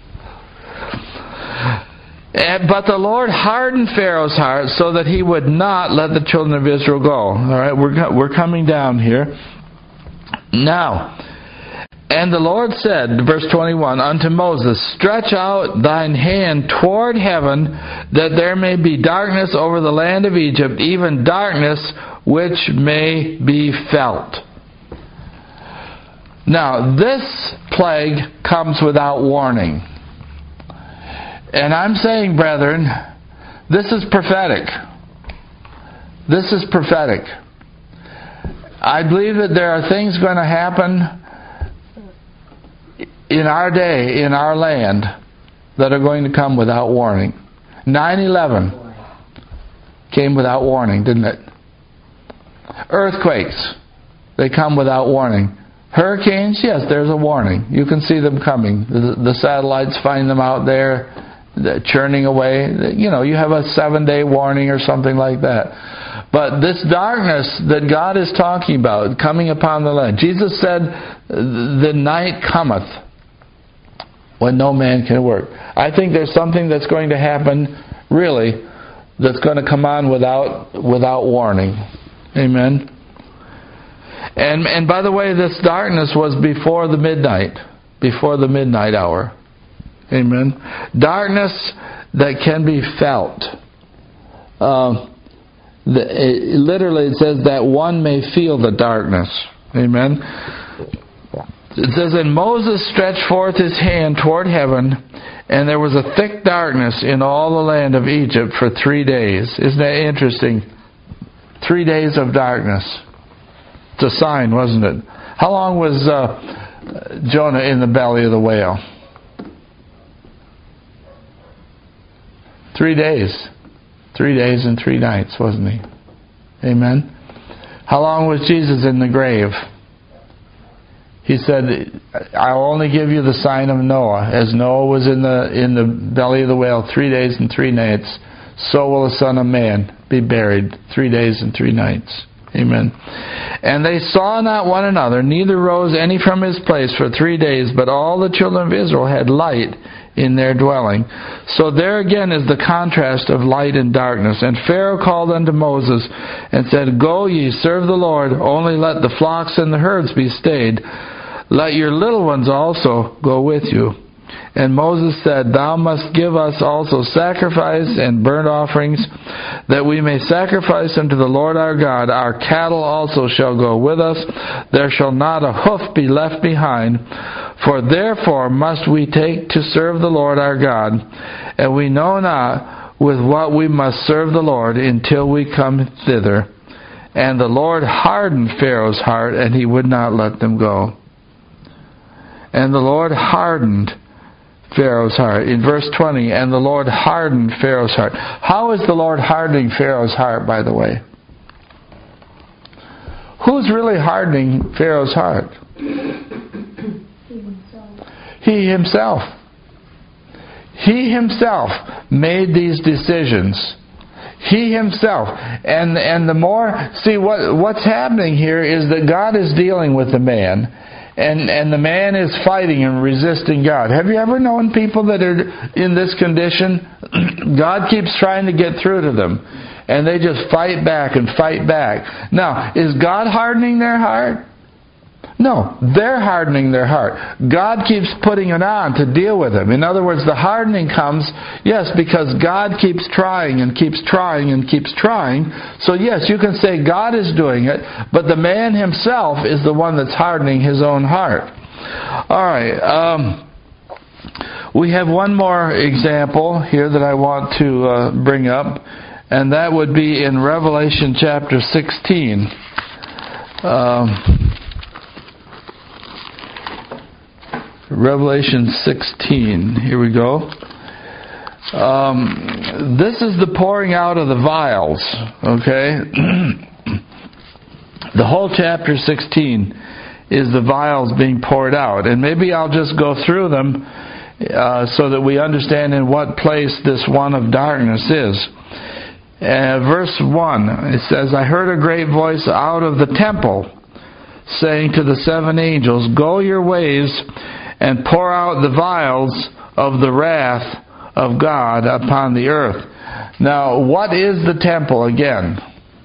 Speaker 1: But the Lord hardened Pharaoh's heart so that he would not let the children of Israel go. All right, we're coming down here. Now, and the Lord said, verse 21, unto Moses, stretch out thine hand toward heaven, that there may be darkness over the land of Egypt, even darkness which may be felt. Now, this plague comes without warning. And I'm saying, brethren, this is prophetic. This is prophetic. I believe that there are things going to happen in our day, in our land, that are going to come without warning. 9/11 came without warning, didn't it? Earthquakes, they come without warning. Hurricanes, yes, there's a warning. You can see them coming. The satellites find them out there, churning away. You know, you have a 7-day warning or something like that. But this darkness that God is talking about coming upon the land, Jesus said, the night cometh when no man can work. I think there's something that's going to happen, really, that's going to come on without warning. Amen. And by the way, this darkness was before the midnight hour. Amen. Darkness that can be felt. Literally, it says that one may feel the darkness. Amen. It says, and Moses stretched forth his hand toward heaven, and there was a thick darkness in all the land of Egypt for 3 days. Isn't that interesting? 3 days of darkness. It's a sign, wasn't it? How long was Jonah in the belly of the whale? 3 days. 3 days and 3 nights, wasn't he? Amen? How long was Jesus in the grave? He said, I'll only give you the sign of Noah. As Noah was in the belly of the whale 3 days and 3 nights, so will the Son of Man be buried 3 days and 3 nights. Amen. And they saw not one another, neither rose any from his place for 3 days, but all the children of Israel had light in their dwelling. So there again is the contrast of light and darkness. And Pharaoh called unto Moses and said, Go ye, serve the Lord, only let the flocks and the herds be stayed. Let your little ones also go with you. And Moses said, Thou must give us also sacrifice and burnt offerings, that we may sacrifice unto the Lord our God. Our cattle also shall go with us. There shall not a hoof be left behind. For therefore must we take to serve the Lord our God. And we know not with what we must serve the Lord until we come thither. And the Lord hardened Pharaoh's heart, and he would not let them go. And the Lord hardened Pharaoh's heart. In verse 20, and the Lord hardened Pharaoh's heart. How is the Lord hardening Pharaoh's heart, by the way? Who's really hardening Pharaoh's heart? He himself. He himself made these decisions. He himself. And the more, see, what's happening here is that God is dealing with the man. And the man is fighting and resisting God. Have you ever known people that are in this condition? God keeps trying to get through to them. And they just fight back and fight back. Now, is God hardening their heart? No, they're hardening their heart. God keeps putting it on to deal with them. In other words, the hardening comes, yes, because God keeps trying and keeps trying and keeps trying. So yes, you can say God is doing it, but the man himself is the one that's hardening his own heart. All right. We have one more example here that I want to bring up, and that would be in Revelation chapter 16. Revelation 16. Here we go. This is the pouring out of the vials. Okay? The whole chapter 16 is the vials being poured out. And maybe I'll just go through them so that we understand in what place this one of darkness is. Verse 1, it says, I heard a great voice out of the temple saying to the 7 angels, Go your ways and pour out the vials of the wrath of God upon the earth. Now, what is the temple again?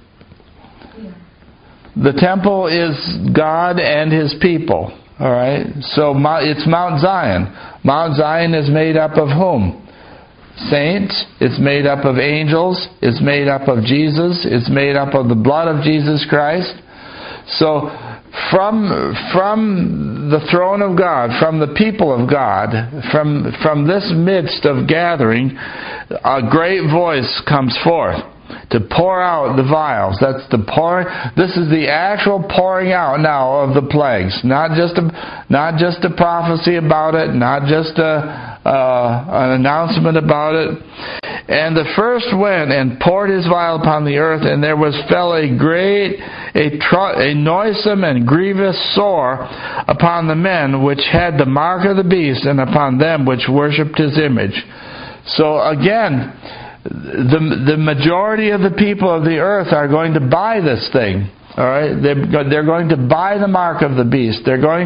Speaker 1: The temple is God and His people. All right? So it's Mount Zion. Mount Zion is made up of whom? Saints. It's made up of angels. It's made up of Jesus. It's made up of the blood of Jesus Christ. So from the throne of God, from the people of God, from this midst of gathering, a great voice comes forth to pour out the vials. That's the pouring. This is the actual pouring out now of the plagues. Not just a prophecy about it, not just an announcement about it. And the first went and poured his vial upon the earth, and there fell a noisome and grievous sore upon the men which had the mark of the beast, and upon them which worshipped his image. So again, the majority of the people of the earth are going to buy this thing. All right, they're going to buy the mark of the beast. They're going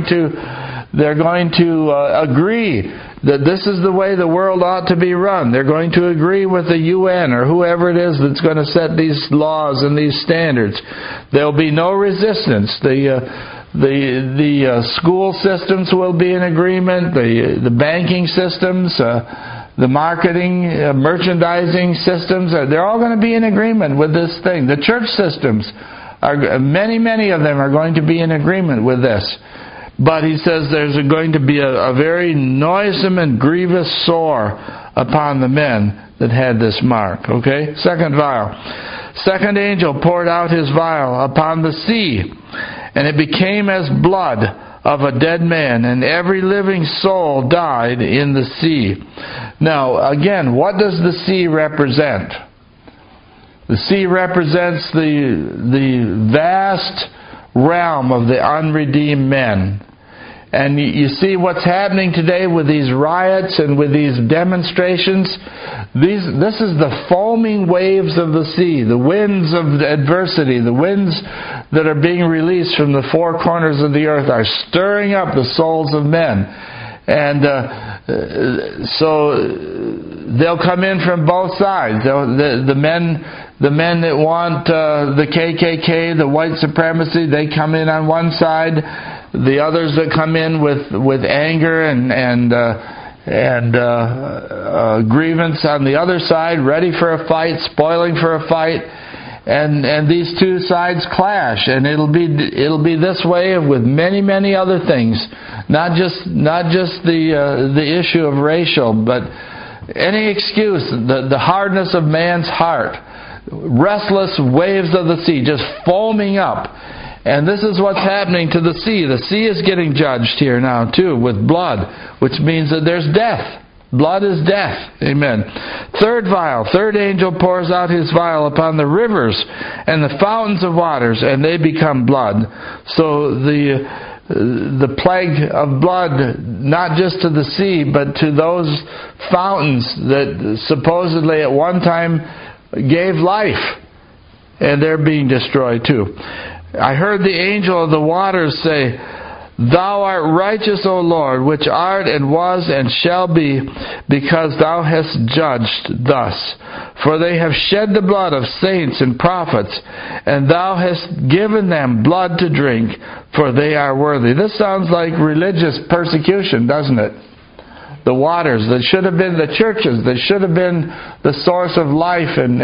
Speaker 1: to agree that this is the way the world ought to be run. They're going to agree with the UN or whoever it is that's going to set these laws and these standards. There'll be no resistance. The school systems will be in agreement. The banking systems, the marketing, merchandising systems, they're all going to be in agreement with this thing. The church systems, many of them are going to be in agreement with this. But he says there's going to be a very noisome and grievous sore upon the men that had this mark. Okay? Second vial. Second angel poured out his vial upon the sea, and it became as blood of a dead man, and every living soul died in the sea. Now, again, what does the sea represent? The sea represents the vast realm of the unredeemed men. And you see what's happening today with these riots and with these demonstrations. This is the foaming waves of the sea, the winds of adversity, the winds that are being released from the four corners of the earth are stirring up the souls of men. And so they'll come in from both sides. The men that want the KKK, the white supremacy, they come in on one side. The others that come in with anger and grievance on the other side, ready for a fight, spoiling for a fight. And these two sides clash, and it'll be this way with many other things, not just the issue of racial, but any excuse, the hardness of man's heart, restless waves of the sea just foaming up. And this is what's happening to the sea. The sea is getting judged here now too with blood, which means that there's death. Blood is death. Amen. Third vial. Third angel pours out his vial upon the rivers and the fountains of waters, and they become blood. So the plague of blood, not just to the sea, but to those fountains that supposedly at one time gave life, and they're being destroyed too. I heard the angel of the waters say, Thou art righteous, O Lord, which art and was and shall be, because thou hast judged thus. For they have shed the blood of saints and prophets, and thou hast given them blood to drink, for they are worthy. This sounds like religious persecution, doesn't it? The waters that should have been the churches, that should have been the source of life and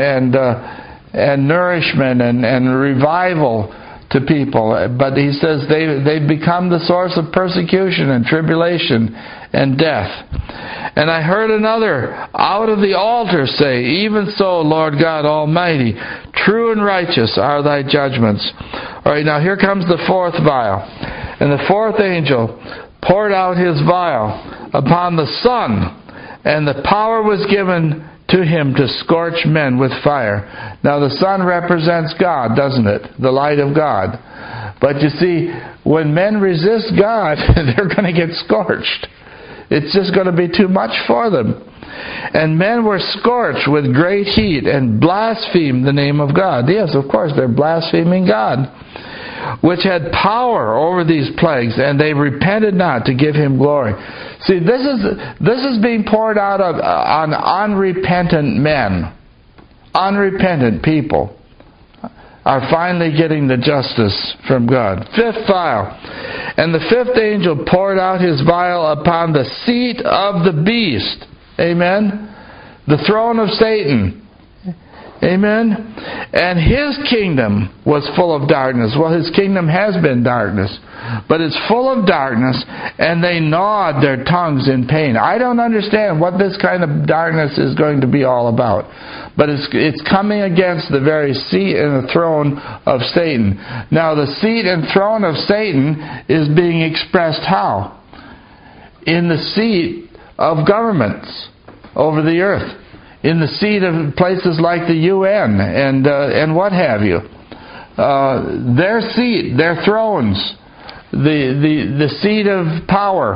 Speaker 1: nourishment and revival to people, but he says they've become the source of persecution and tribulation and death. And I heard another out of the altar say, Even so, Lord God Almighty, true and righteous are thy judgments. All right, now here comes the fourth vial. And the fourth angel poured out his vial upon the sun, and the power was given to him to scorch men with fire. Now the sun represents God, doesn't it? The light of God. But you see, when men resist God, they're going to get scorched. It's just going to be too much for them. And men were scorched with great heat and blasphemed the name of God. Yes, of course, they're blaspheming God, which had power over these plagues, and they repented not to give him glory. See, this is being poured out on unrepentant men. Unrepentant people are finally getting the justice from God. Fifth vial. And the fifth angel poured out his vial upon the seat of the beast. Amen. The throne of Satan. Amen. And his kingdom was full of darkness. Well, his kingdom has been darkness, but it's full of darkness, and they gnawed their tongues in pain. I don't understand what this kind of darkness is going to be all about, but it's coming against the very seat and the throne of Satan. Now, the seat and throne of Satan is being expressed how? In the seat of governments over the earth. In the seat of places like the UN and what have you. Their seat, their thrones, the seat of power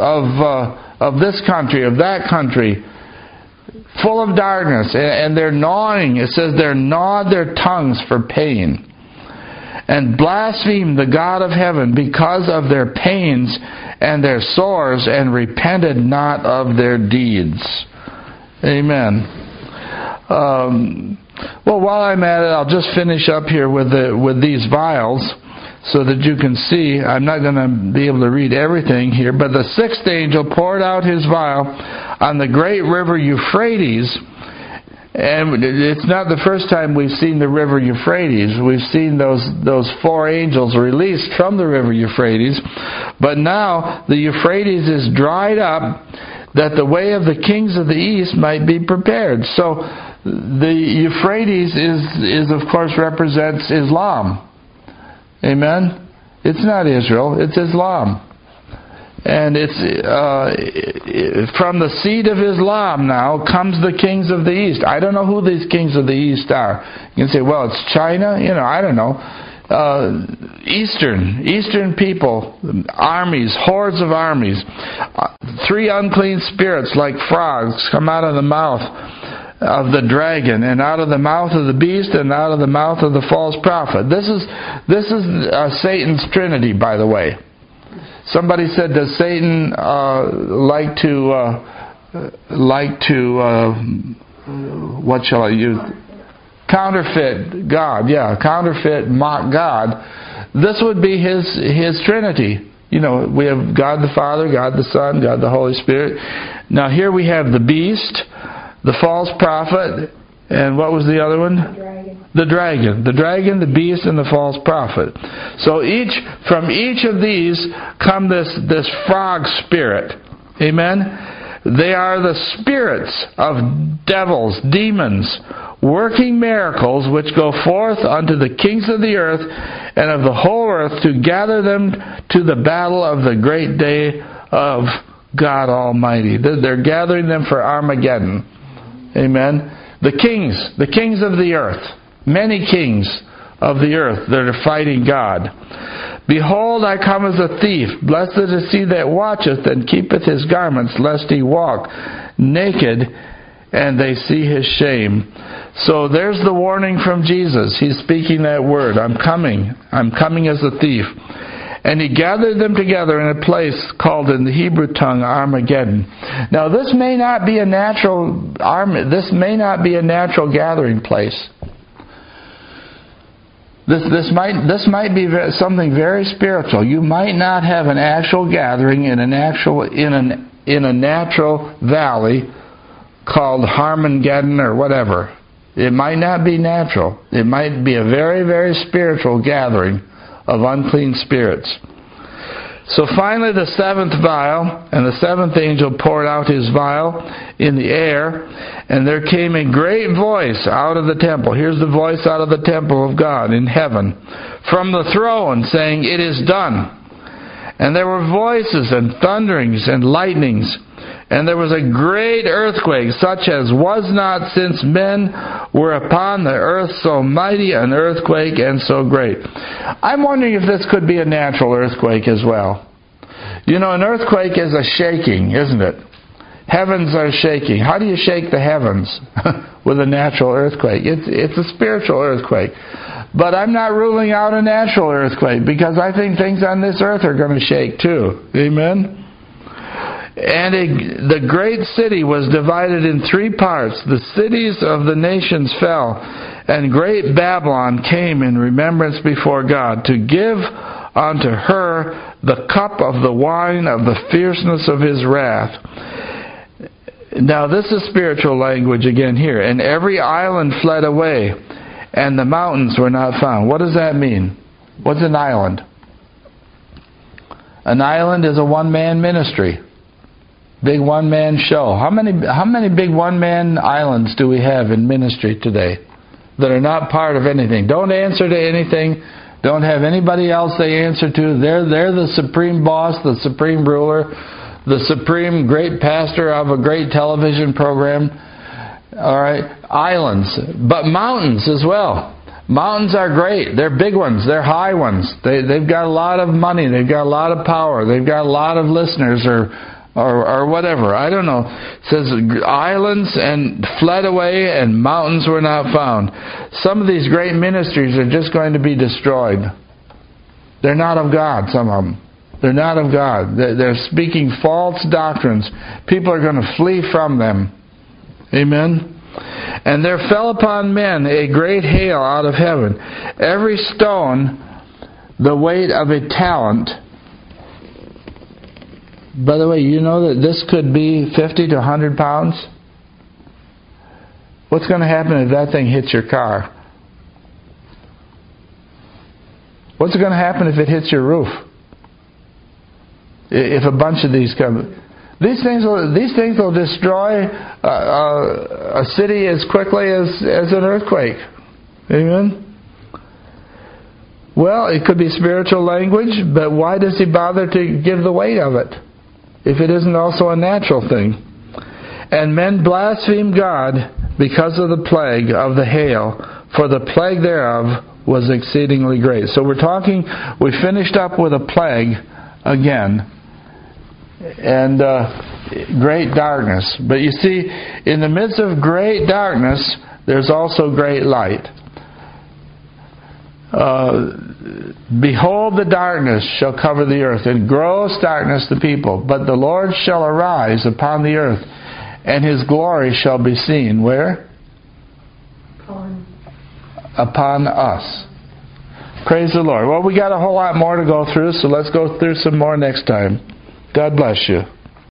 Speaker 1: of this country, of that country, full of darkness, and they're gnawing. It says they gnawed their tongues for pain, and blasphemed the God of heaven because of their pains and their sores, and repented not of their deeds. Amen. Well, while I'm at it, I'll just finish up here with these vials so that you can see. I'm not going to be able to read everything here, but the sixth angel poured out his vial on the great river Euphrates, And it's not the first time we've seen the river Euphrates. We've seen those 4 angels released from the river Euphrates. But now the Euphrates is dried up, that the way of the kings of the east might be prepared. So the Euphrates is of course represents Islam. Amen? It's not Israel, it's Islam. And it's from the seed of Islam now comes the kings of the East. I don't know who these kings of the East are. You can say, well, it's China. I don't know. Eastern people, armies, hordes of armies. 3 unclean spirits like frogs come out of the mouth of the dragon, and out of the mouth of the beast, and out of the mouth of the false prophet. This is Satan's trinity, by the way. Somebody said, does Satan like to what shall I use? Counterfeit God. Yeah, counterfeit, mock God. This would be his trinity. We have God the Father, God the Son, God the Holy Spirit. Now here we have the beast, the false prophet, and what was the other one? The dragon. The dragon, the beast, and the false prophet. So from each of these come this frog spirit. Amen? They are the spirits of devils, demons, working miracles, which go forth unto the kings of the earth and of the whole earth to gather them to the battle of the great day of God Almighty. They're gathering them for Armageddon. Amen? The kings of the earth, many kings of the earth that are fighting God. Behold, I come as a thief. Blessed is he that watcheth and keepeth his garments, lest he walk naked and they see his shame. So there's the warning from Jesus. He's speaking that word. I'm coming as a thief. And he gathered them together in a place called in the Hebrew tongue Armageddon. Now this may not be a natural gathering place. This might be something very spiritual. You might not have an actual gathering in a natural valley called Harmageddon or whatever. It might not be natural. It might be a very, very spiritual gathering of unclean spirits. So finally the 7th vial, and the 7th angel poured out his vial in the air, and there came a great voice out of the temple. Here's the voice out of the temple of God in heaven, from the throne, saying, "It is done." And there were voices and thunderings and lightnings, and there was a great earthquake, such as was not since men were upon the earth, so mighty an earthquake and so great. I'm wondering if this could be a natural earthquake as well. An earthquake is a shaking, isn't it? Heavens are shaking. How do you shake the heavens? With a natural earthquake. It's a spiritual earthquake. But I'm not ruling out a natural earthquake, because I think things on this earth are going to shake too. Amen? And the great city was divided in 3 parts. The cities of the nations fell, and great Babylon came in remembrance before God, to give unto her the cup of the wine of the fierceness of his wrath. Now this is spiritual language again here. And every island fled away, and the mountains were not found. What does that mean? What's an island? An island is a one-man ministry. Big one-man show. How many big one-man islands do we have in ministry today that are not part of anything? Don't answer to anything. Don't have anybody else they answer to. They're the supreme boss, the supreme ruler, the supreme great pastor of a great television program. All right, islands, but mountains as well. Mountains are great. They're big ones. They're high ones. They've got a lot of money. They've got a lot of power. They've got a lot of listeners or whatever. I don't know. It says islands and fled away, and mountains were not found. Some of these great ministries are just going to be destroyed. They're not of God, some of them. They're not of God. They're speaking false doctrines. People are going to flee from them. Amen? And there fell upon men a great hail out of heaven, every stone the weight of a talent. By the way, you know that this could be 50 to 100 pounds? What's going to happen if that thing hits your car? What's going to happen if it hits your roof? If a bunch of these come, these things will destroy a city as quickly as an earthquake. Amen. Well, it could be spiritual language, but why does he bother to give the weight of it if it isn't also a natural thing? And men blaspheme God because of the plague of the hail, for the plague thereof was exceedingly great. So we finished up with a plague again, and great darkness. But you see, in the midst of great darkness, there's also great light. Behold, the darkness shall cover the earth, and gross darkness the people. But the Lord shall arise upon the earth, and His glory shall be seen. Where? Upon us. Praise the Lord. Well, we got a whole lot more to go through, so let's go through some more next time. God bless you.